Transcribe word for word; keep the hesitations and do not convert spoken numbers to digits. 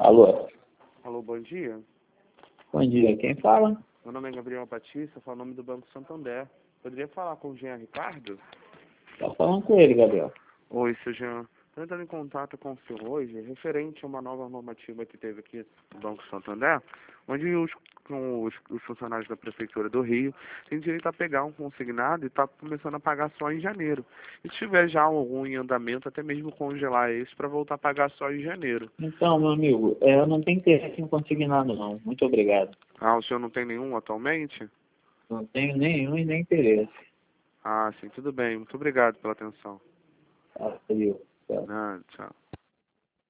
Alô, Alô, bom dia. bom dia, quem fala? Meu nome é Gabriel Batista, falo o nome do Banco Santander. Poderia falar com o Jean Ricardo? Tá falando com ele, Gabriel. Oi, seu Jean. Estou entrando em contato com o senhor hoje, referente a uma nova normativa que teve aqui no Banco Santander, onde os, com os, os funcionários da Prefeitura do Rio têm direito a pegar um consignado e está começando a pagar só em janeiro. E se tiver já algum em andamento, até mesmo congelar esse para voltar a pagar só em janeiro. Então, meu amigo, é, eu não tenho interesse em consignado, não. Muito obrigado. Ah, o senhor não tem nenhum atualmente? Não tenho nenhum e nem interesse. Ah, sim, tudo bem. Muito obrigado pela atenção. Tá, valeu. Tchau. Ah, tchau.